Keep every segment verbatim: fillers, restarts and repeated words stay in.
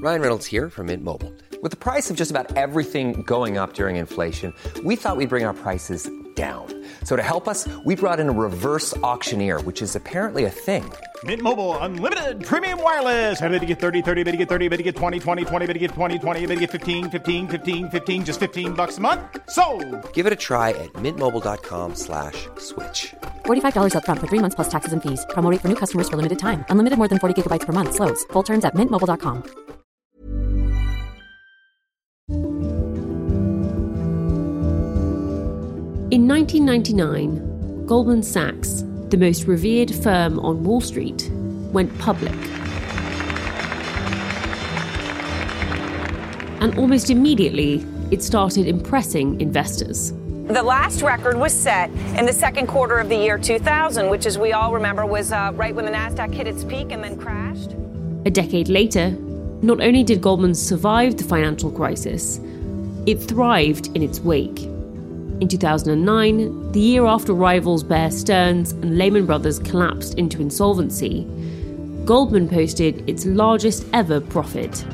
Ryan Reynolds here from Mint Mobile. With the price of just about everything going up during inflation, we thought we'd bring our prices down. So to help us, we brought in a reverse auctioneer, which is apparently a thing. Mint Mobile Unlimited Premium Wireless. How to get thirty, thirty, how to get thirty, how to get twenty, twenty, twenty, how to get twenty, twenty, how to get fifteen, fifteen, fifteen, fifteen, just fifteen bucks a month? Sold! Give it a try at mintmobile.com slash switch. forty-five dollars up front for three months plus taxes and fees. Promo rate for new customers for limited time. Unlimited more than forty gigabytes per month. Slows full terms at mint mobile dot com. In nineteen ninety-nine, Goldman Sachs, the most revered firm on Wall Street, went public. And almost immediately, it started impressing investors. The last record was set in the second quarter of the year two thousand, which, as we all remember, was uh, right when the NASDAQ hit its peak and then crashed. A decade later, not only did Goldman survive the financial crisis, it thrived in its wake. In two thousand nine, the year after rivals Bear Stearns and Lehman Brothers collapsed into insolvency, Goldman posted its largest ever profit.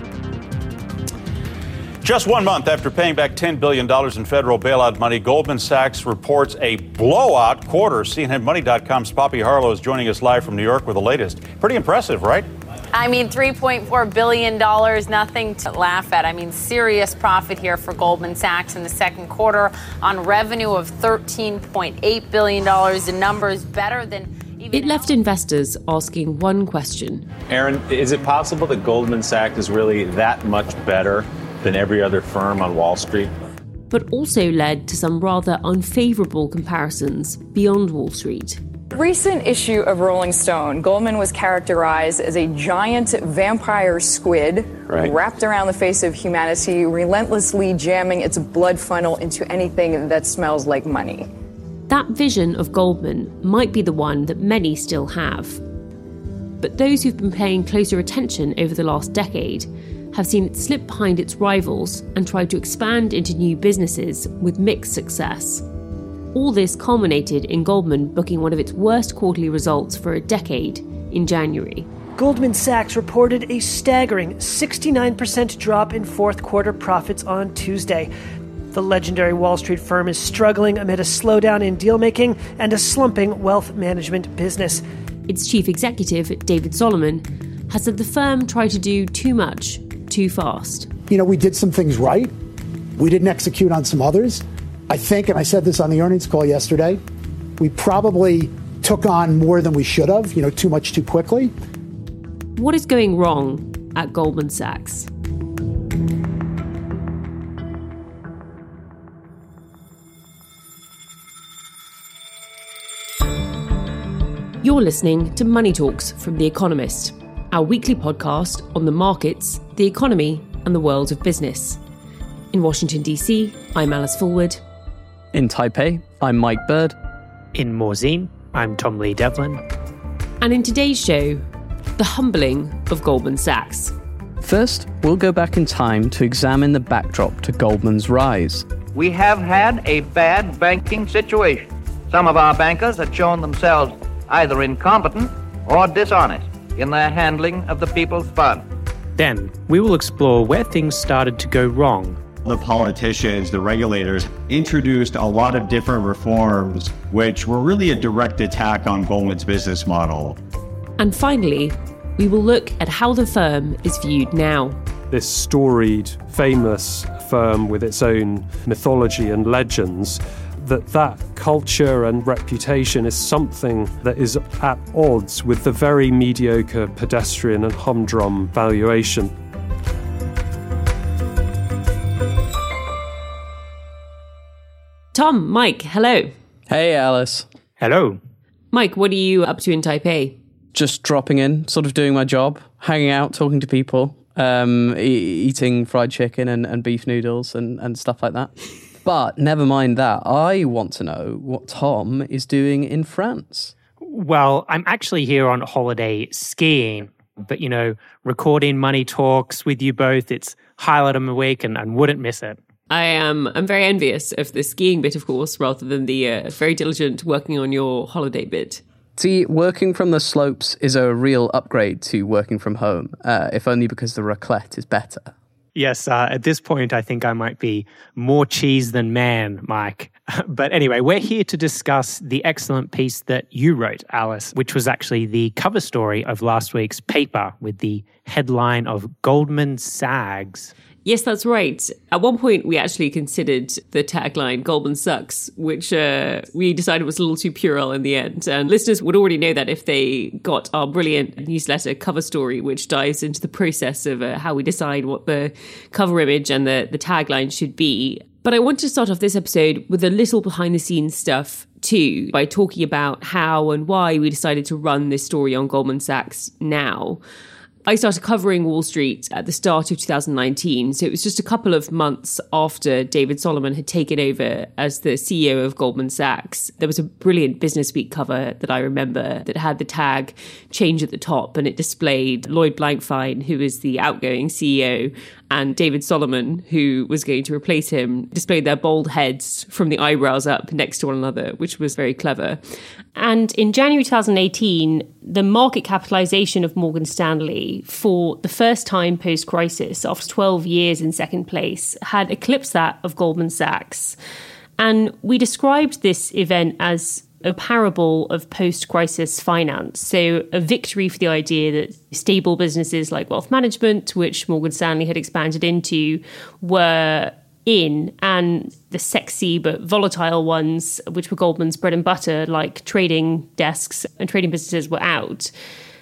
Just one month after paying back ten billion dollars in federal bailout money, Goldman Sachs reports a blowout quarter. C N N Money dot com's Poppy Harlow is joining us live from New York with the latest. Pretty impressive, right? I mean, three point four billion dollars, nothing to laugh at. I mean, serious profit here for Goldman Sachs in the second quarter on revenue of thirteen point eight billion dollars. The numbers better than even... It left investors asking one question. Aaron, is it possible that Goldman Sachs is really that much better than every other firm on Wall Street? But also led to some rather unfavourable comparisons beyond Wall Street. Recent issue of Rolling Stone, Goldman was characterized as a giant vampire squid right. wrapped around the face of humanity, relentlessly jamming its blood funnel into anything that smells like money. That vision of Goldman might be the one that many still have. But those who've been paying closer attention over the last decade have seen it slip behind its rivals and tried to expand into new businesses with mixed success. All this culminated in Goldman booking one of its worst quarterly results for a decade in January. Goldman Sachs reported a staggering sixty-nine percent drop in fourth quarter profits on Tuesday. The legendary Wall Street firm is struggling amid a slowdown in deal-making and a slumping wealth management business. Its chief executive, David Solomon, has said the firm tried to do too much, too fast. You know, we did some things right. We didn't execute on some others. I think, and I said this on the earnings call yesterday, we probably took on more than we should have, you know, too much too quickly. What is going wrong at Goldman Sachs? You're listening to Money Talks from The Economist, our weekly podcast on the markets, the economy, and the world of business. In Washington, D C, I'm Alice Fulwood. In Taipei, I'm Mike Bird. In Morzine, I'm Tom Lee Devlin. And in today's show, the humbling of Goldman Sachs. First, we'll go back in time to examine the backdrop to Goldman's rise. We have had a bad banking situation. Some of our bankers have shown themselves either incompetent or dishonest in their handling of the people's funds. Then, we will explore where things started to go wrong. The politicians, the regulators, introduced a lot of different reforms, which were really a direct attack on Goldman's business model. And finally, we will look at how the firm is viewed now. This storied, famous firm with its own mythology and legends, that that culture and reputation is something that is at odds with the very mediocre pedestrian and humdrum valuation. Tom, Mike, hello. Hey, Alice. Hello. Mike, what are you up to in Taipei? Just dropping in, sort of doing my job, hanging out, talking to people, um, e- eating fried chicken and, and beef noodles and, and stuff like that. But never mind that. I want to know what Tom is doing in France. Well, I'm actually here on holiday skiing. But, you know, recording Money Talks with you both, it's highlight of my week and, and wouldn't miss it. I am I'm very envious of the skiing bit, of course, rather than the uh, very diligent working on your holiday bit. See, working from the slopes is a real upgrade to working from home, uh, if only because the raclette is better. Yes, uh, at this point, I think I might be more cheese than man, Mike. But anyway, we're here to discuss the excellent piece that you wrote, Alice, which was actually the cover story of last week's paper with the headline of Goldman Sags. Yes, that's right. At one point, we actually considered the tagline Goldman Sucks, which uh, we decided was a little too puerile in the end. And listeners would already know that if they got our brilliant newsletter cover story, which dives into the process of uh, how we decide what the cover image and the, the tagline should be. But I want to start off this episode with a little behind the scenes stuff too, by talking about how and why we decided to run this story on Goldman Sachs now. I started covering Wall Street at the start of two thousand nineteen, so it was just a couple of months after David Solomon had taken over as the C E O of Goldman Sachs. There was a brilliant Business Week cover that I remember that had the tag change at the top, and it displayed Lloyd Blankfein, who is the outgoing C E O, and David Solomon, who was going to replace him, displayed their bald heads from the eyebrows up next to one another, which was very clever. And in January twenty eighteen, the market capitalization of Morgan Stanley, for the first time post-crisis, after twelve years in second place, had eclipsed that of Goldman Sachs. And we described this event as a parable of post-crisis finance. So a victory for the idea that stable businesses like wealth management, which Morgan Stanley had expanded into, were in, and the sexy but volatile ones, which were Goldman's bread and butter, like trading desks and trading businesses, were out.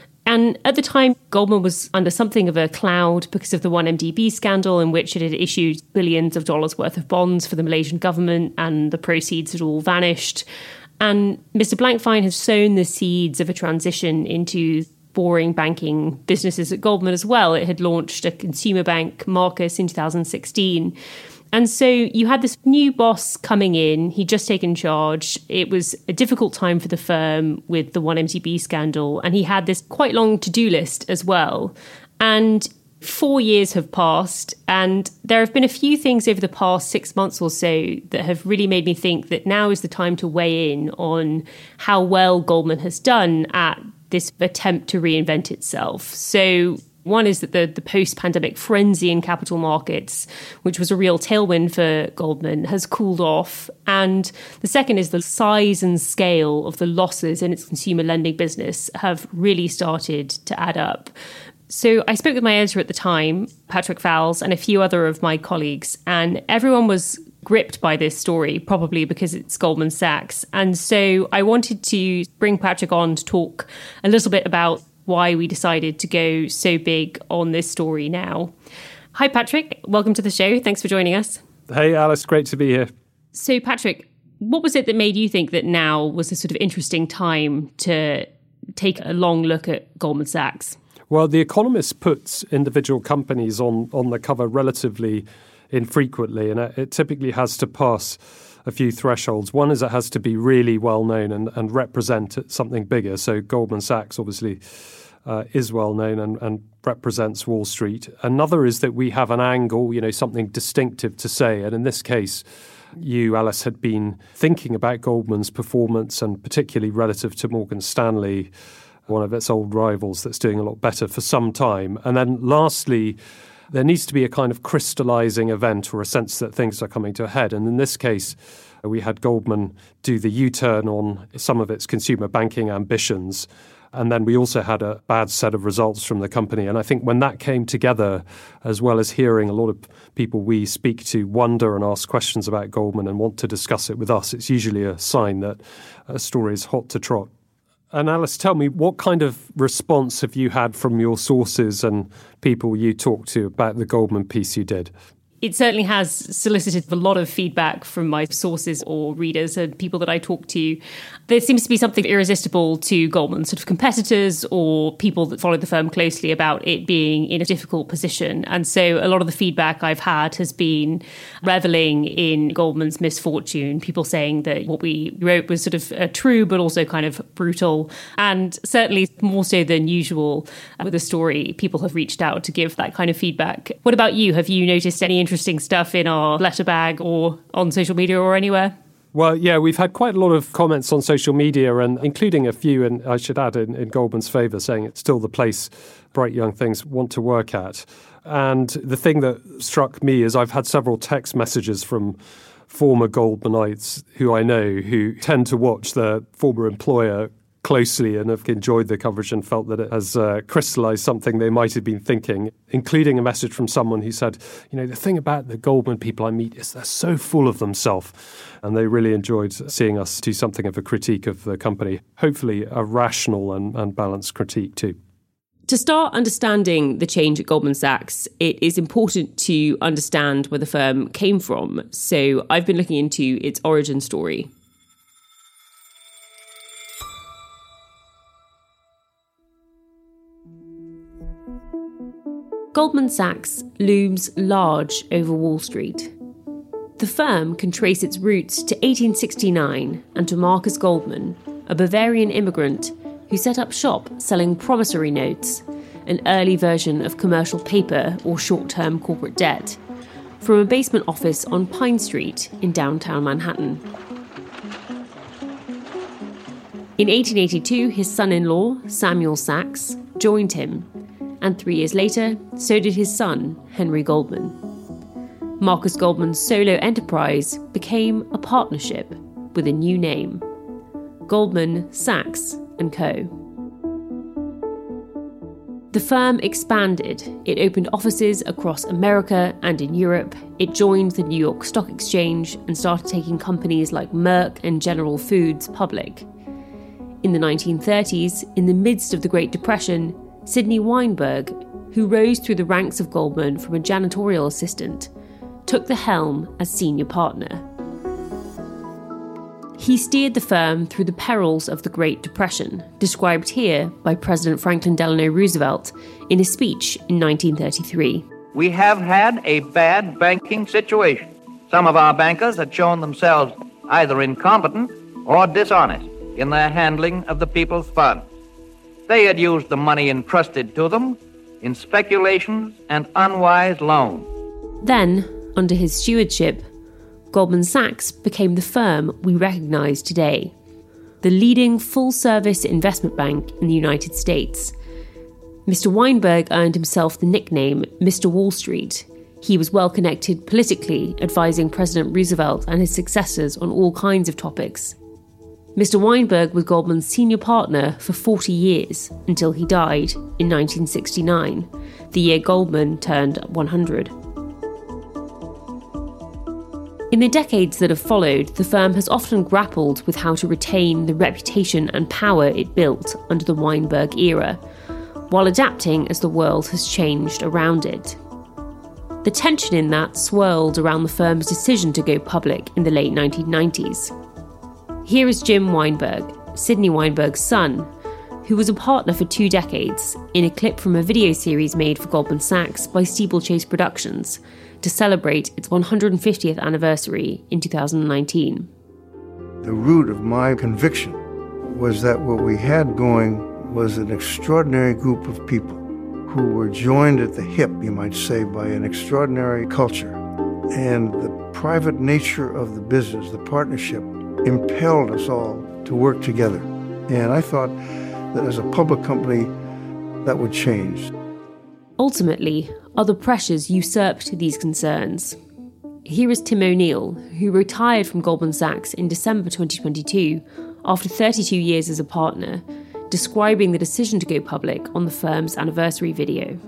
And at the time, Goldman was under something of a cloud because of the one M D B scandal, in which it had issued billions of dollars worth of bonds for the Malaysian government, and the proceeds had all vanished. And Mister Blankfein has sown the seeds of a transition into boring banking businesses at Goldman as well. It had launched a consumer bank, Marcus, in two thousand sixteen. And so you had this new boss coming in. He'd just taken charge. It was a difficult time for the firm with the one M D B scandal. And he had this quite long to-do list as well. And four years have passed. And there have been a few things over the past six months or so that have really made me think that now is the time to weigh in on how well Goldman has done at this attempt to reinvent itself. So one is that the, the post-pandemic frenzy in capital markets, which was a real tailwind for Goldman, has cooled off. And the second is the size and scale of the losses in its consumer lending business have really started to add up. So I spoke with my editor at the time, Patrick Fowles, and a few other of my colleagues, and everyone was gripped by this story, probably because it's Goldman Sachs. And so I wanted to bring Patrick on to talk a little bit about why we decided to go so big on this story now. Hi, Patrick. Welcome to the show. Thanks for joining us. Hey, Alice. Great to be here. So, Patrick, what was it that made you think that now was a sort of interesting time to take a long look at Goldman Sachs? Well, The Economist puts individual companies on, on the cover relatively infrequently, and it typically has to pass a few thresholds. One is it has to be really well known and, and represent something bigger. So Goldman Sachs obviously uh, is well known and, and represents Wall Street. Another is that we have an angle, you know, something distinctive to say. And in this case, you, Alice, had been thinking about Goldman's performance, and particularly relative to Morgan Stanley, one of its old rivals that's doing a lot better for some time. And then lastly, there needs to be a kind of crystallizing event or a sense that things are coming to a head. And in this case, we had Goldman do the U-turn on some of its consumer banking ambitions. And then we also had a bad set of results from the company. And I think when that came together, as well as hearing a lot of people we speak to wonder and ask questions about Goldman and want to discuss it with us, it's usually a sign that a story is hot to trot. And Alice, tell me, what kind of response have you had from your sources and people you talked to about the Goldman piece you did? It certainly has solicited a lot of feedback from my sources or readers and people that I talk to. There seems to be something irresistible to Goldman, sort of competitors or people that follow the firm closely, about it being in a difficult position. And so a lot of the feedback I've had has been reveling in Goldman's misfortune, people saying that what we wrote was sort of uh, true, but also kind of brutal. And certainly more so than usual with the story, people have reached out to give that kind of feedback. What about you? Have you noticed any interesting stuff in our letter bag or on social media or anywhere? Well, yeah, we've had quite a lot of comments on social media, and including a few, and I should add, in, in Goldman's favour, saying it's still the place bright young things want to work at. And the thing that struck me is I've had several text messages from former Goldmanites who I know who tend to watch their former employer closely and have enjoyed the coverage and felt that it has uh, crystallised something they might have been thinking, including a message from someone who said, you know, the thing about the Goldman people I meet is they're so full of themselves, and they really enjoyed seeing us do something of a critique of the company, hopefully a rational and, and balanced critique too. To start understanding the change at Goldman Sachs, it is important to understand where the firm came from. So I've been looking into its origin story. Goldman Sachs looms large over Wall Street. The firm can trace its roots to eighteen sixty-nine and to Marcus Goldman, a Bavarian immigrant who set up shop selling promissory notes, an early version of commercial paper or short-term corporate debt, from a basement office on Pine Street in downtown Manhattan. In eighteen eighty-two, his son-in-law, Samuel Sachs, joined him, and three years later, so did his son, Henry Goldman. Marcus Goldman's solo enterprise became a partnership with a new name, Goldman, Sachs and Co. The firm expanded. It opened offices across America and in Europe. It joined the New York Stock Exchange and started taking companies like Merck and General Foods public. In the nineteen thirties, in the midst of the Great Depression, Sidney Weinberg, who rose through the ranks of Goldman from a janitorial assistant, took the helm as senior partner. He steered the firm through the perils of the Great Depression, described here by President Franklin Delano Roosevelt in a speech in nineteen thirty-three. We have had a bad banking situation. Some of our bankers had shown themselves either incompetent or dishonest in their handling of the people's funds. They had used the money entrusted to them in speculations and unwise loans. Then, under his stewardship, Goldman Sachs became the firm we recognise today, the leading full-service investment bank in the United States. Mister Weinberg earned himself the nickname Mister Wall Street. He was well connected politically, advising President Roosevelt and his successors on all kinds of topics. Mister Weinberg was Goldman's senior partner for forty years, until he died in nineteen sixty-nine, the year Goldman turned one hundred. In the decades that have followed, the firm has often grappled with how to retain the reputation and power it built under the Weinberg era, while adapting as the world has changed around it. The tension in that swirled around the firm's decision to go public in the late nineteen nineties. Here is Jim Weinberg, Sidney Weinberg's son, who was a partner for two decades, in a clip from a video series made for Goldman Sachs by Steeplechase Productions to celebrate its one hundred fiftieth anniversary in two thousand nineteen. The root of my conviction was that what we had going was an extraordinary group of people who were joined at the hip, you might say, by an extraordinary culture. And the private nature of the business, the partnership, impelled us all to work together. And I thought that as a public company, that would change. Ultimately, other pressures usurped these concerns. Here is Tim O'Neill, who retired from Goldman Sachs in December twenty twenty-two after thirty-two years as a partner, describing the decision to go public on the firm's anniversary video.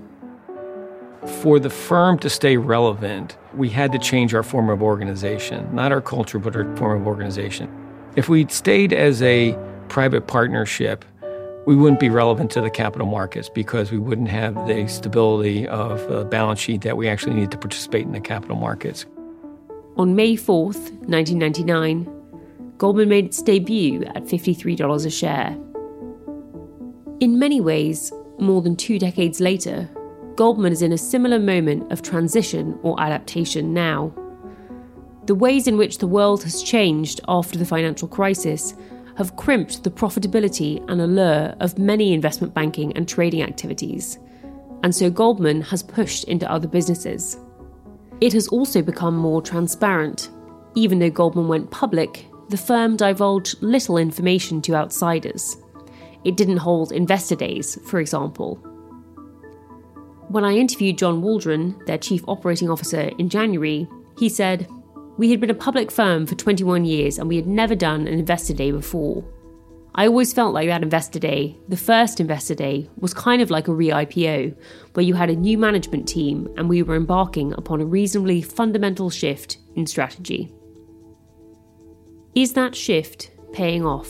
For the firm to stay relevant, we had to change our form of organization, not our culture, but our form of organization. If we'd stayed as a private partnership, we wouldn't be relevant to the capital markets because we wouldn't have the stability of a balance sheet that we actually need to participate in the capital markets. On May fourth, nineteen ninety-nine, Goldman made its debut at fifty-three dollars a share. In many ways, more than two decades later, Goldman is in a similar moment of transition or adaptation now. The ways in which the world has changed after the financial crisis have crimped the profitability and allure of many investment banking and trading activities, and so Goldman has pushed into other businesses. It has also become more transparent. Even though Goldman went public, the firm divulged little information to outsiders. It didn't hold investor days, for example. When I interviewed John Waldron, their chief operating officer, in January, he said, "We had been a public firm for twenty-one years and we had never done an investor day before. I always felt like that investor day, the first investor day, was kind of like a re-I P O, where you had a new management team and we were embarking upon a reasonably fundamental shift in strategy." Is that shift paying off?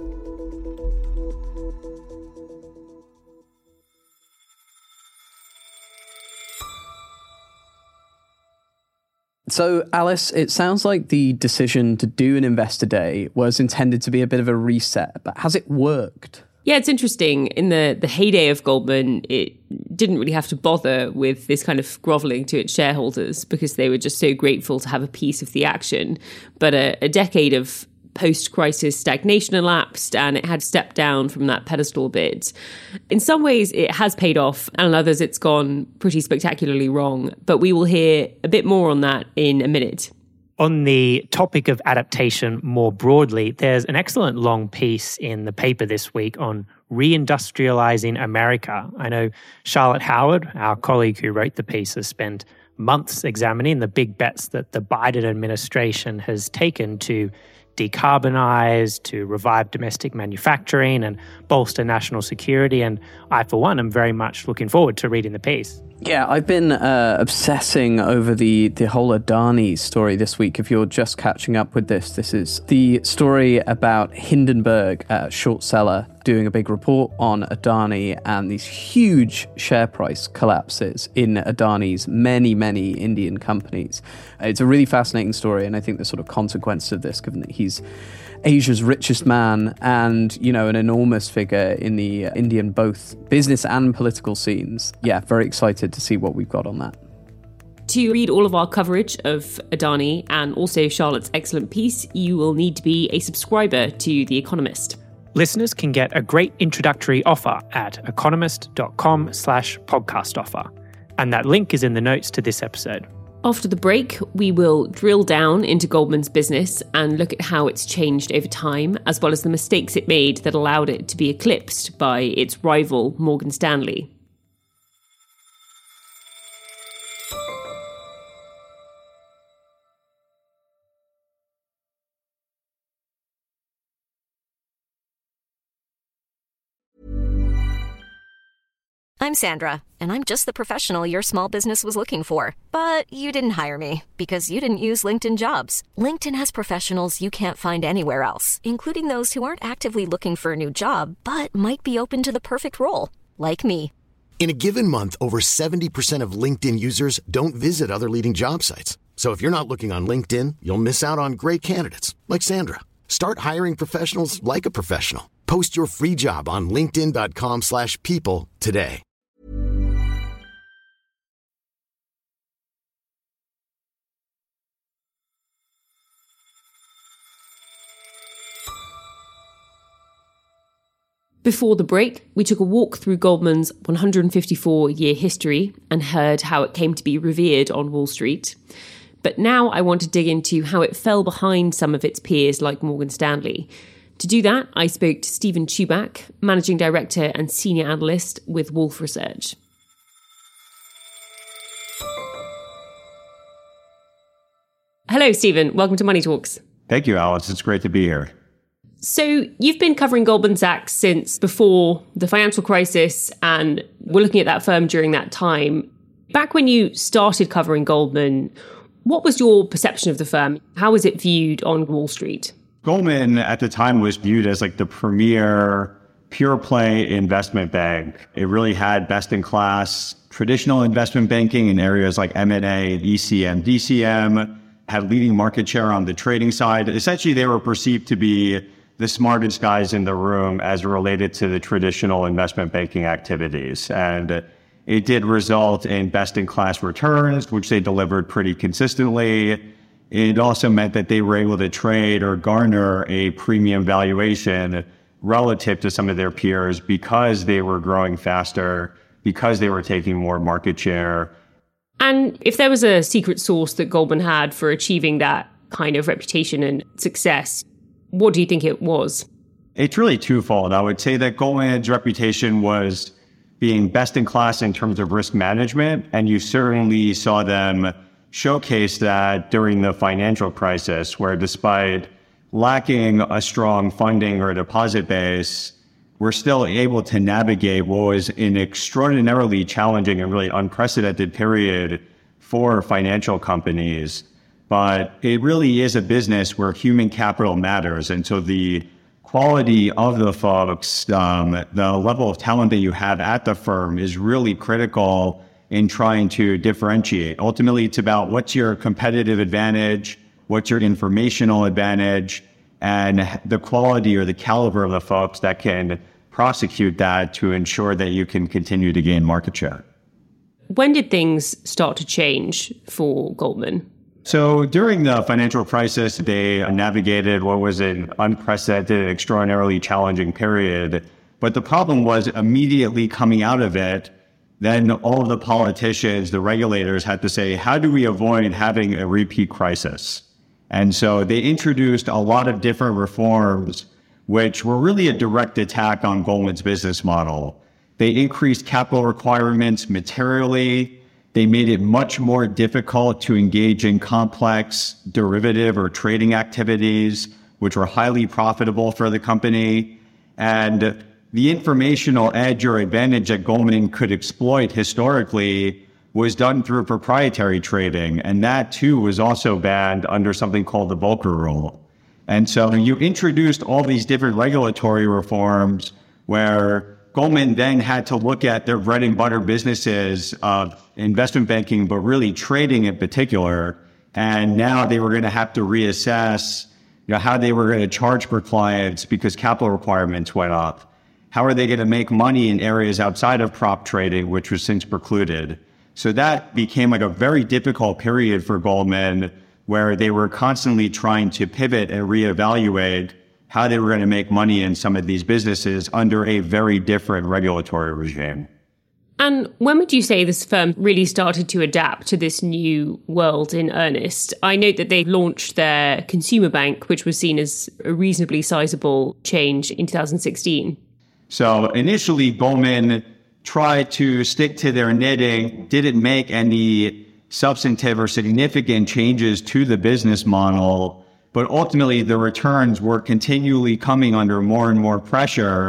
So, Alice, it sounds like the decision to do an investor day was intended to be a bit of a reset, but has it worked? Yeah, it's interesting. In the, the heyday of Goldman, it didn't really have to bother with this kind of grovelling to its shareholders because they were just so grateful to have a piece of the action. But a, a decade of post-crisis stagnation elapsed and it had stepped down from that pedestal a bit. In some ways, it has paid off, and in others, it's gone pretty spectacularly wrong. But we will hear a bit more on that in a minute. On the topic of adaptation more broadly, there's an excellent long piece in the paper this week on reindustrializing America. I know Charlotte Howard, our colleague who wrote the piece, has spent months examining the big bets that the Biden administration has taken to decarbonize, to revive domestic manufacturing and bolster national security. And I, for one, am very much looking forward to reading the piece. Yeah, I've been uh, obsessing over the, the whole Adani story this week. If you're just catching up with this, this is the story about Hindenburg, a short seller, doing a big report on Adani and these huge share price collapses in Adani's many, many Indian companies. It's a really fascinating story, and I think the sort of consequences of this, given that he's Asia's richest man and, you know, an enormous figure in the Indian both business and political scenes. Yeah, very excited to see what we've got on that. To read all of our coverage of Adani and also Charlotte's excellent piece, you will need to be a subscriber to The Economist. Listeners can get a great introductory offer at economist.com slash podcast offer. And that link is in the notes to this episode. After the break, we will drill down into Goldman's business and look at how it's changed over time, as well as the mistakes it made that allowed it to be eclipsed by its rival, Morgan Stanley. I'm Sandra, and I'm just the professional your small business was looking for. But you didn't hire me because you didn't use LinkedIn Jobs. LinkedIn has professionals you can't find anywhere else, including those who aren't actively looking for a new job, but might be open to the perfect role, like me. In a given month, over seventy percent of LinkedIn users don't visit other leading job sites. So if you're not looking on LinkedIn, you'll miss out on great candidates, like Sandra. Start hiring professionals like a professional. Post your free job on linkedin.com slash people today. Before the break, we took a walk through Goldman's one hundred fifty-four year history and heard how it came to be revered on Wall Street. But now I want to dig into how it fell behind some of its peers like Morgan Stanley. To do that, I spoke to Stephen Chubak, Managing Director and Senior Analyst with Wolfe Research. Hello, Stephen. Welcome to Money Talks. Thank you, Alice. It's great to be here. So you've been covering Goldman Sachs since before the financial crisis, and we're looking at that firm during that time. Back when you started covering Goldman, what was your perception of the firm? How was it viewed on Wall Street? Goldman at the time was viewed as like the premier pure play investment bank. It really had best in class traditional investment banking in areas like M and A, E C M, D C M, had leading market share on the trading side. Essentially, they were perceived to be the smartest guys in the room as related to the traditional investment banking activities. And it did result in best-in-class returns, which they delivered pretty consistently. It also meant that they were able to trade or garner a premium valuation relative to some of their peers because they were growing faster, because they were taking more market share. And if there was a secret sauce that Goldman had for achieving that kind of reputation and success, What do you think it was? It's really twofold. I would say that Goldman's reputation was being best in class in terms of risk management, and you certainly saw them showcase that during the financial crisis, where despite lacking a strong funding or deposit base, we're still able to navigate what was an extraordinarily challenging and really unprecedented period for financial companies. But it really is a business where human capital matters. And so the quality of the folks, um, the level of talent that you have at the firm is really critical in trying to differentiate. Ultimately, it's about what's your competitive advantage, what's your informational advantage, and the quality or the caliber of the folks that can prosecute that to ensure that you can continue to gain market share. When did things start to change for Goldman? So during the financial crisis, they navigated what was an unprecedented, extraordinarily challenging period. But the problem was immediately coming out of it, then all of the politicians, the regulators had to say, how do we avoid having a repeat crisis? And so they introduced a lot of different reforms, which were really a direct attack on Goldman's business model. They increased capital requirements materially. They made it much more difficult to engage in complex derivative or trading activities, which were highly profitable for the company. And the informational edge or advantage that Goldman could exploit historically was done through proprietary trading. And that too was also banned under something called the Volcker Rule. And so you introduced all these different regulatory reforms where Goldman then had to look at their bread and butter businesses of investment banking, but really trading in particular. And now they were going to have to reassess, you know, how they were going to charge for clients because capital requirements went up. How are they going to make money in areas outside of prop trading, which was since precluded? So that became like a very difficult period for Goldman, where they were constantly trying to pivot and reevaluate how they were going to make money in some of these businesses under a very different regulatory regime. And when would you say this firm really started to adapt to this new world in earnest? I note that they launched their consumer bank, which was seen as a reasonably sizable change in two thousand sixteen. So initially, Goldman tried to stick to their knitting, didn't make any substantive or significant changes to the business model, but ultimately the returns were continually coming under more and more pressure.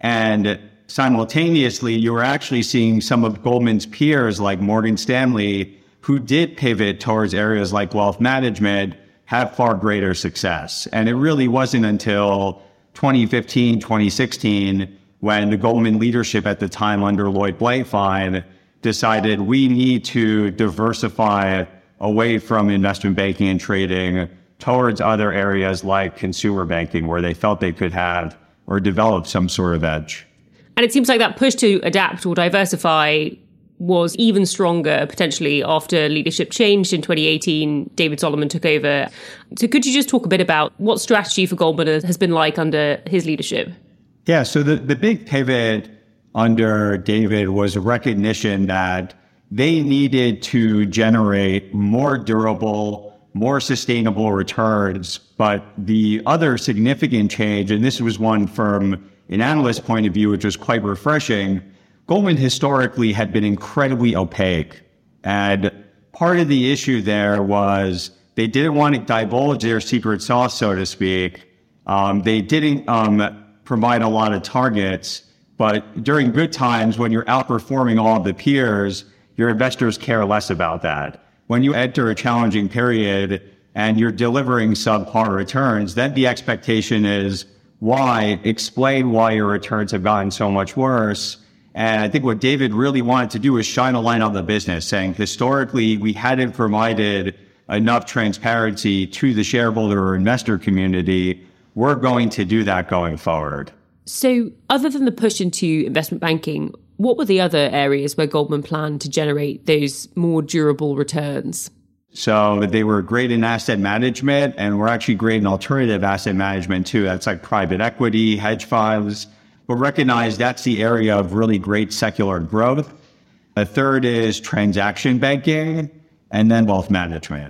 And simultaneously, you were actually seeing some of Goldman's peers like Morgan Stanley, who did pivot towards areas like wealth management, have far greater success. And it really wasn't until twenty fifteen, twenty sixteen, when the Goldman leadership at the time under Lloyd Blankfein decided we need to diversify away from investment banking and trading towards other areas like consumer banking, where they felt they could have or develop some sort of edge. And it seems like that push to adapt or diversify was even stronger potentially after leadership changed in twenty eighteen. David Solomon took over. So could you just talk a bit about what strategy for Goldman has been like under his leadership? Yeah, so the, the big pivot under David was a recognition that they needed to generate more durable, more sustainable returns. But the other significant change, and this was one from an analyst point of view, which was quite refreshing, Goldman historically had been incredibly opaque. And part of the issue there was they didn't want to divulge their secret sauce, so to speak. Um, they didn't um, provide a lot of targets. But during good times, when you're outperforming all of the peers, your investors care less about that. When you enter a challenging period and you're delivering subpar returns, then the expectation is, why? Explain why your returns have gotten so much worse. And I think what David really wanted to do is shine a light on the business, saying historically we hadn't provided enough transparency to the shareholder or investor community. We're going to do that going forward. So other than the push into investment banking, what were the other areas where Goldman planned to generate those more durable returns? So they were great in asset management, and we're actually great in alternative asset management too. That's like private equity, hedge funds. But recognize that's the area of really great secular growth. The third is transaction banking, and then wealth management.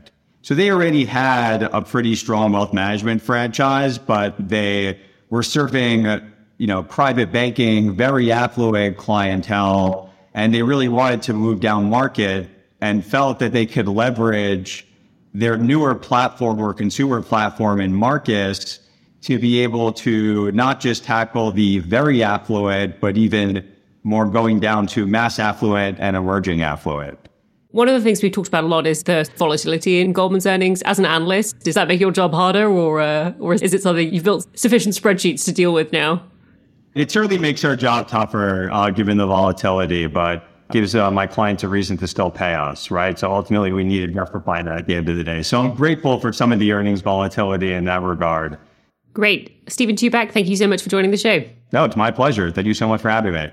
So they already had a pretty strong wealth management franchise, but they were serving, you know, private banking, very affluent clientele, and they really wanted to move down market and felt that they could leverage their newer platform or consumer platform in Marcus to be able to not just tackle the very affluent, but even more going down to mass affluent and emerging affluent. One of the things we've talked about a lot is the volatility in Goldman's earnings. As an analyst, does that make your job harder, or uh, or is it something you've built sufficient spreadsheets to deal with now? It certainly makes our job tougher, uh, given the volatility, but gives uh, my clients a reason to still pay us, right? So ultimately, we need to justify that at the end of the day. So I'm grateful for some of the earnings volatility in that regard. Great. Stephen Chubak, thank you so much for joining the show. No, it's my pleasure. Thank you so much for having me.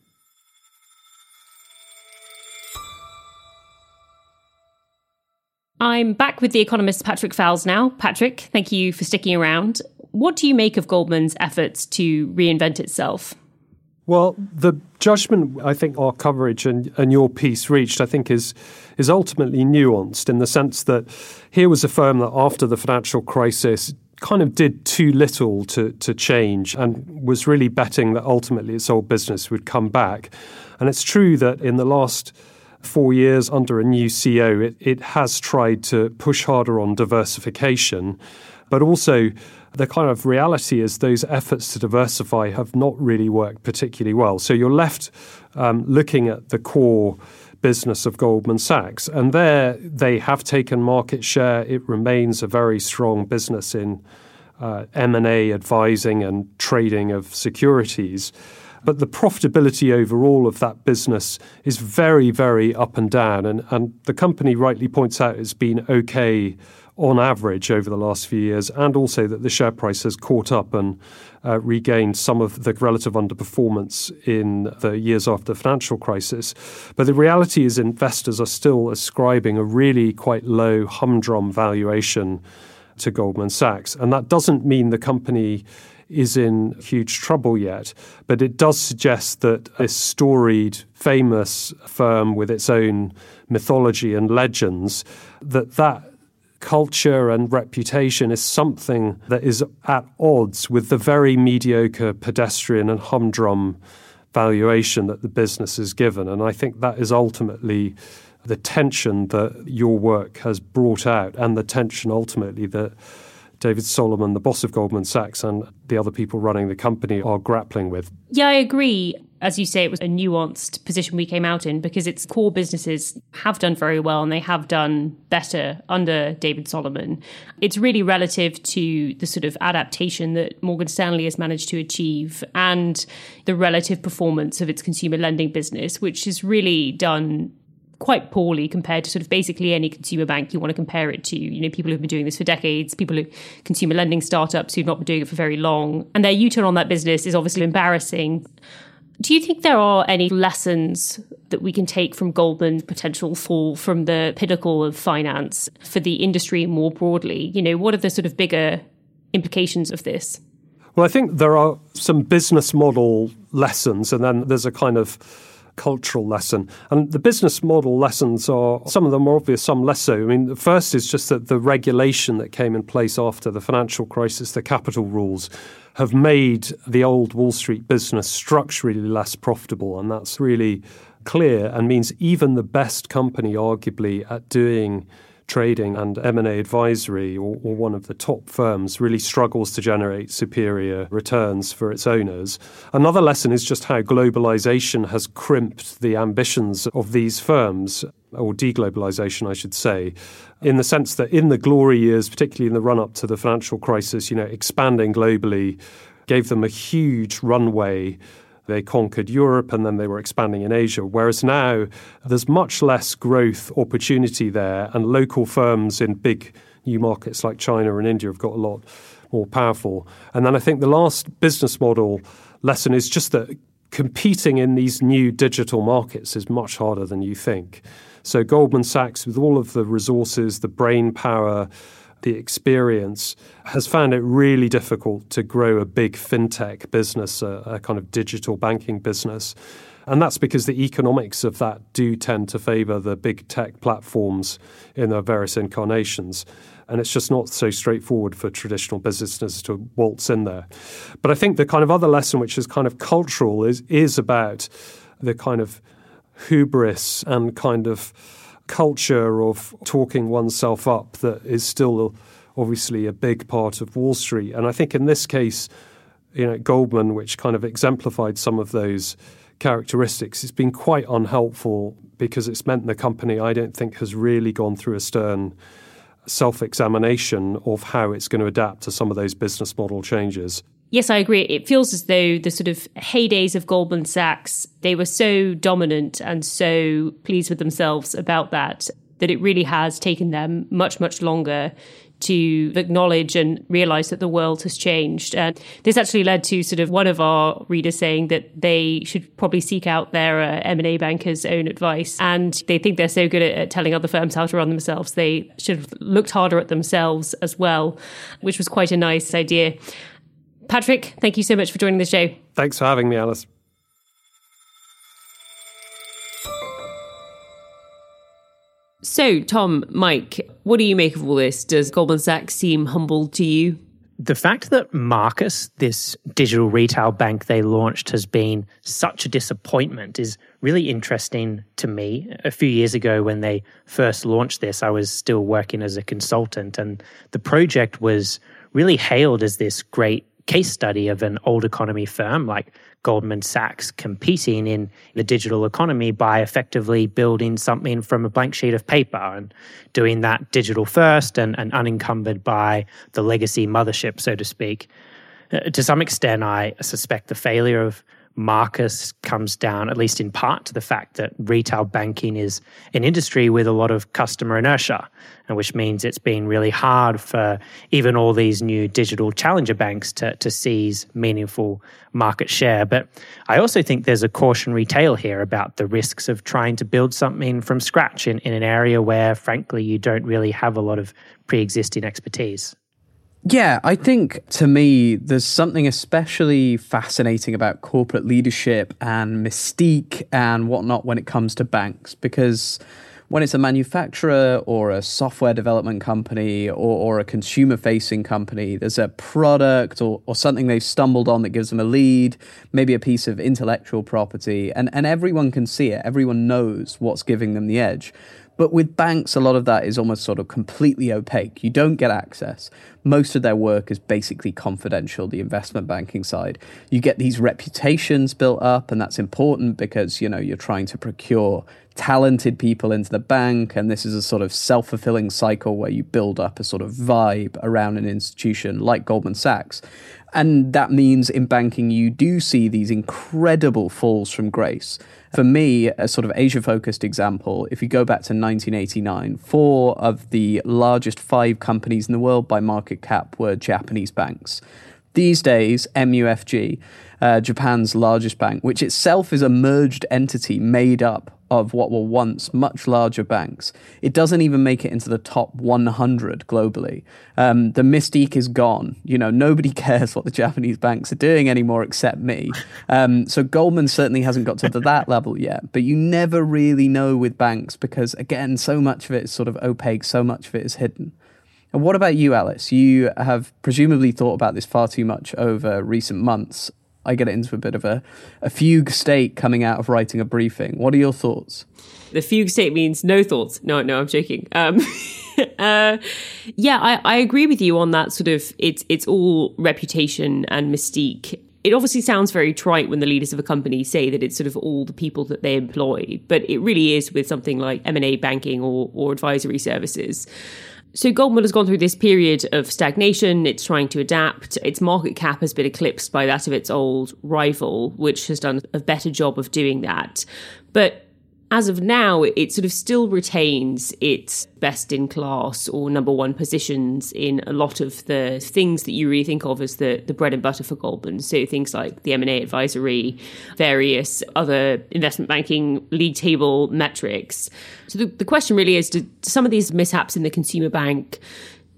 I'm back with the economist Patrick Fowles now. Patrick, thank you for sticking around. What do you make of Goldman's efforts to reinvent itself? Well, the judgment I think our coverage and, and your piece reached, I think, is is ultimately nuanced in the sense that here was a firm that after the financial crisis kind of did too little to, to change and was really betting that ultimately its old business would come back. And it's true that in the last four years under a new C E O, it, it has tried to push harder on diversification, but also the kind of reality is those efforts to diversify have not really worked particularly well. So you're left um, looking at the core business of Goldman Sachs, and there they have taken market share. It remains a very strong business in uh, M and A advising and trading of securities. But the profitability overall of that business is very, very up and down. And, and the company rightly points out it's been okay on average over the last few years, and also that the share price has caught up and uh, regained some of the relative underperformance in the years after the financial crisis. But the reality is investors are still ascribing a really quite low humdrum valuation to Goldman Sachs. And that doesn't mean the company is in huge trouble yet, but it does suggest that this storied, famous firm with its own mythology and legends, that that culture and reputation is something that is at odds with the very mediocre, pedestrian and humdrum valuation that the business is given. And I think that is ultimately the tension that your work has brought out, and the tension ultimately that David Solomon, the boss of Goldman Sachs, and the other people running the company are grappling with. Yeah, I agree. As you say, it was a nuanced position we came out in because its core businesses have done very well and they have done better under David Solomon. It's really relative to the sort of adaptation that Morgan Stanley has managed to achieve and the relative performance of its consumer lending business, which has really done quite poorly compared to sort of basically any consumer bank you want to compare it to. You know, people who've been doing this for decades, people who consumer lending startups who've not been doing it for very long. And their U-turn on that business is obviously embarrassing. Do you think there are any lessons that we can take from Goldman's potential fall from the pinnacle of finance for the industry more broadly? You know, what are the sort of bigger implications of this? Well, I think there are some business model lessons, and then there's a kind of cultural lesson. And the business model lessons are, some of them are obvious, some less so. I mean, the first is just that the regulation that came in place after the financial crisis, the capital rules, have made the old Wall Street business structurally less profitable. And that's really clear and means even the best company, arguably, at doing trading and M and A advisory, or, or one of the top firms, really struggles to generate superior returns for its owners. Another lesson is just how globalization has crimped the ambitions of these firms, or deglobalization, I should say, in the sense that in the glory years, particularly in the run-up to the financial crisis, you know, expanding globally gave them a huge runway. They conquered Europe and then they were expanding in Asia, whereas now there's much less growth opportunity there, and local firms in big new markets like China and India have got a lot more powerful. And then I think the last business model lesson is just that competing in these new digital markets is much harder than you think. So Goldman Sachs, with all of the resources, the brain power, the experience, has found it really difficult to grow a big fintech business, a, a kind of digital banking business. And that's because the economics of that do tend to favour the big tech platforms in their various incarnations. And it's just not so straightforward for traditional businesses to waltz in there. But I think the kind of other lesson, which is kind of cultural, is is about the kind of hubris and kind of culture of talking oneself up that is still obviously a big part of Wall Street. And I think in this case, you know, Goldman, which kind of exemplified some of those characteristics, it's been quite unhelpful because it's meant the company, I don't think, has really gone through a stern self-examination of how it's going to adapt to some of those business model changes. Yes, I agree. It feels as though the sort of heydays of Goldman Sachs, they were so dominant and so pleased with themselves about that, that it really has taken them much, much longer to acknowledge and realize that the world has changed. And this actually led to sort of one of our readers saying that they should probably seek out their uh, M and A banker's own advice. And they think they're so good at, at telling other firms how to run themselves, they should have looked harder at themselves as well, which was quite a nice idea. Patrick, thank you so much for joining the show. Thanks for having me, Alice. So, Tom, Mike, what do you make of all this? Does Goldman Sachs seem humble to you? The fact that Marcus, this digital retail bank they launched, has been such a disappointment is really interesting to me. A few years ago when they first launched this, I was still working as a consultant, and the project was really hailed as this great case study of an old economy firm like Goldman Sachs competing in the digital economy by effectively building something from a blank sheet of paper and doing that digital first and, and unencumbered by the legacy mothership, so to speak. Uh, to some extent, I suspect the failure of Marcus comes down, at least in part, to the fact that retail banking is an industry with a lot of customer inertia, and which means it's been really hard for even all these new digital challenger banks to, to seize meaningful market share. But I also think there's a cautionary tale here about the risks of trying to build something from scratch in, in an area where, frankly, you don't really have a lot of pre-existing expertise. Yeah, I think to me, there's something especially fascinating about corporate leadership and mystique and whatnot when it comes to banks, because when it's a manufacturer or a software development company or, or a consumer-facing company, there's a product or, or something they've stumbled on that gives them a lead, maybe a piece of intellectual property, and, and everyone can see it. Everyone knows what's giving them the edge. But with banks, a lot of that is almost sort of completely opaque. You don't get access. Most of their work is basically confidential, the investment banking side. You get these reputations built up, and that's important because, you know, you're trying to procure talented people into the bank, and this is a sort of self-fulfilling cycle where you build up a sort of vibe around an institution like Goldman Sachs. And that means in banking, you do see these incredible falls from grace. For me, a sort of Asia-focused example, if you go back to nineteen eighty-nine, four of the largest five companies in the world by market cap were Japanese banks. These days, M U F G, uh, Japan's largest bank, which itself is a merged entity made up of what were once much larger banks, it doesn't even make it into the top one hundred globally. Um, the mystique is gone. You know, nobody cares what the Japanese banks are doing anymore except me. Um, so Goldman certainly hasn't got to that level yet. But you never really know with banks because, again, so much of it is sort of opaque, so much of it is hidden. And what about you, Alice? You have presumably thought about this far too much over recent months. I get into a bit of a, a fugue state coming out of writing a briefing. What are your thoughts? The fugue state means no thoughts. No, no, I'm joking. Um, uh, yeah, I, I agree with you on that sort of, it's it's all reputation and mystique. It obviously sounds very trite when the leaders of a company say that it's sort of all the people that they employ, but it really is with something like M and A banking or, or advisory services. So Goldman has gone through this period of stagnation. It's trying to adapt. Its market cap has been eclipsed by that of its old rival, which has done a better job of doing that. But as of now, it sort of still retains its best-in-class or number one positions in a lot of the things that you really think of as the, the bread and butter for Goldman. So things like the M and A advisory, various other investment banking league table metrics. So the, the question really is, do some of these mishaps in the consumer bank,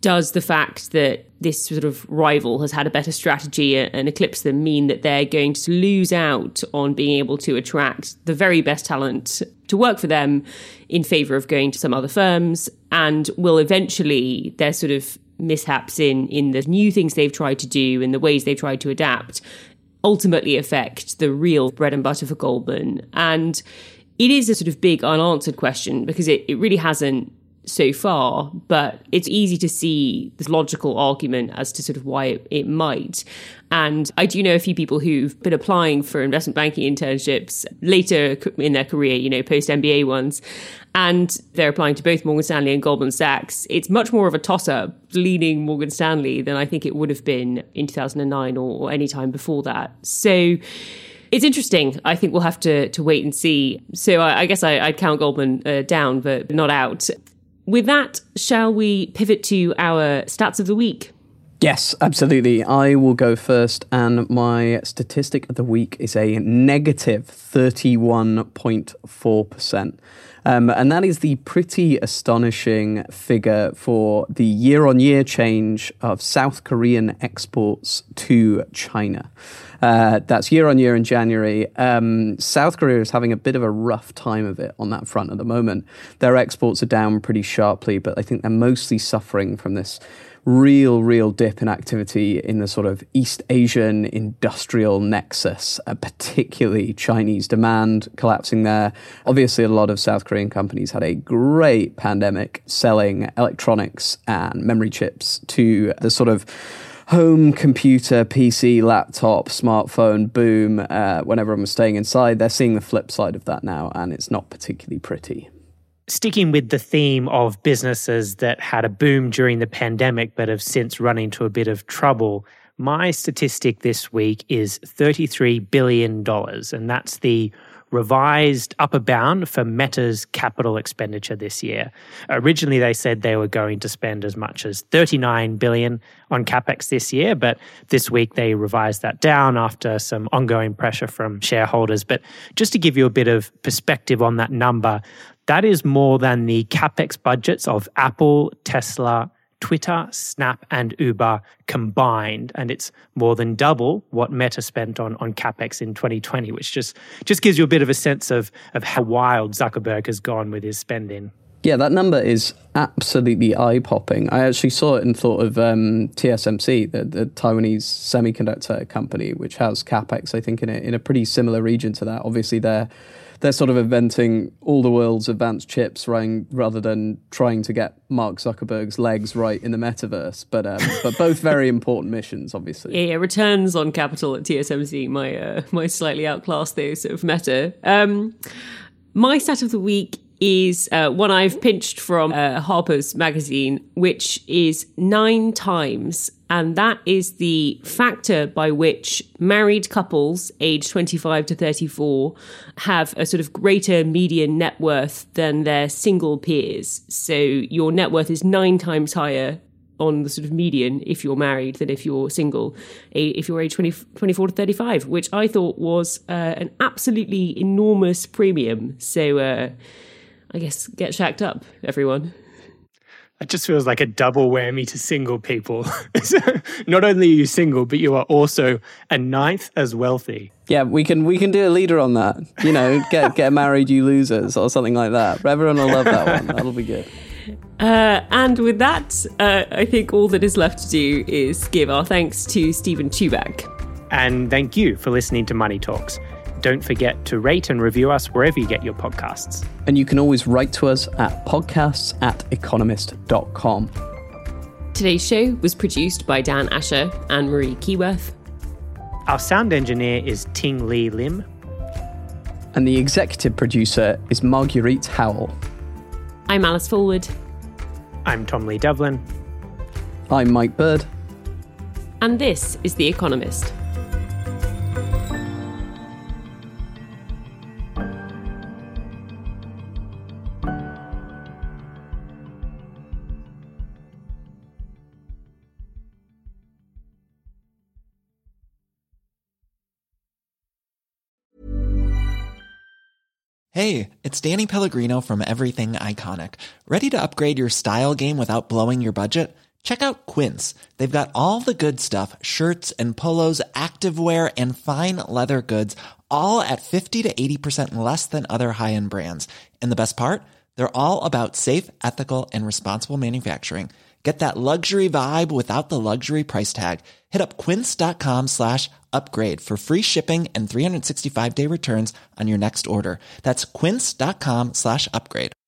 Does the fact that this sort of rival has had a better strategy and eclipsed them mean that they're going to lose out on being able to attract the very best talent to work for them in favour of going to some other firms? And will eventually their sort of mishaps in, in the new things they've tried to do and the ways they've tried to adapt ultimately affect the real bread and butter for Goldman? And it is a sort of big unanswered question because it, it really hasn't so far, but it's easy to see this logical argument as to sort of why it, it might. And I do know a few people who've been applying for investment banking internships later in their career, you know, post-M B A ones, and they're applying to both Morgan Stanley and Goldman Sachs. It's much more of a toss-up leaning Morgan Stanley than I think it would have been in two thousand nine or, or any time before that. So it's interesting. I think we'll have to to wait and see. So I, I guess I, I'd count Goldman uh, down, but not out. With that, shall we pivot to our stats of the week? Yes, absolutely. I will go first, and my statistic of the week is a negative thirty-one point four percent. Um, and that is the pretty astonishing figure for the year-on-year change of South Korean exports to China. Uh, that's year-on-year in January. Um, South Korea is having a bit of a rough time of it on that front at the moment. Their exports are down pretty sharply, but I think they're mostly suffering from this real, real dip in activity in the sort of East Asian industrial nexus, uh, particularly Chinese demand collapsing there. Obviously, a lot of South Korean companies had a great pandemic selling electronics and memory chips to the sort of home computer, P C, laptop, smartphone boom uh, when everyone was staying inside. They're seeing the flip side of that now, and it's not particularly pretty. Sticking with the theme of businesses that had a boom during the pandemic but have since run into a bit of trouble, my statistic this week is thirty-three billion dollars, and that's the revised upper bound for Meta's capital expenditure this year. Originally, they said they were going to spend as much as thirty-nine billion dollars on CapEx this year, but this week they revised that down after some ongoing pressure from shareholders. But just to give you a bit of perspective on that number, that is more than the CapEx budgets of Apple, Tesla, Twitter, Snap, and Uber combined. And it's more than double what Meta spent on, on CapEx in twenty twenty, which just, just gives you a bit of a sense of, of how wild Zuckerberg has gone with his spending. Yeah, that number is absolutely eye-popping. I actually saw it and thought of um, T S M C, the, the Taiwanese semiconductor company, which has CapEx, I think, in a, in a pretty similar region to that. Obviously, they're They're sort of inventing all the world's advanced chips right, rather than trying to get Mark Zuckerberg's legs right in the metaverse. But um, but both very important missions, obviously. Yeah, yeah, returns on capital at T S M C might, uh, might slightly outclass those of Meta. Um, my stat of the week is uh, one I've pinched from uh, Harper's Magazine, which is nine times. And that is the factor by which married couples aged twenty-five to thirty-four have a sort of greater median net worth than their single peers. So your net worth is nine times higher on the sort of median if you're married than if you're single, if you're aged twenty, twenty-four to thirty-five, which I thought was uh, an absolutely enormous premium. So uh, I guess get shacked up, everyone. It just feels like a double whammy to single people. Not only are you single, but you are also a ninth as wealthy. Yeah, we can we can do a leader on that. You know, get get married, you losers, or something like that. Everyone will love that one. That'll be good. Uh, and with that, uh, I think all that is left to do is give our thanks to Stephen Chubak. And thank you for listening to Money Talks. Don't forget to rate and review us wherever you get your podcasts. And you can always write to us at podcasts at economist dot com. Today's show was produced by Dan Asher and Marie Keyworth. Our sound engineer is Ting Lee Lim. And the executive producer is Marguerite Howell. I'm Alice Fulwood. I'm Tom Lee Devlin. I'm Mike Bird. And this is The Economist. Hey, it's Danny Pellegrino from Everything Iconic. Ready to upgrade your style game without blowing your budget? Check out Quince. They've got all the good stuff, shirts and polos, activewear, and fine leather goods, all at fifty to eighty percent less than other high-end brands. And the best part? They're all about safe, ethical, and responsible manufacturing. Get that luxury vibe without the luxury price tag. Hit up quince.com slash upgrade for free shipping and three sixty-five day returns on your next order. That's quince.com slash upgrade.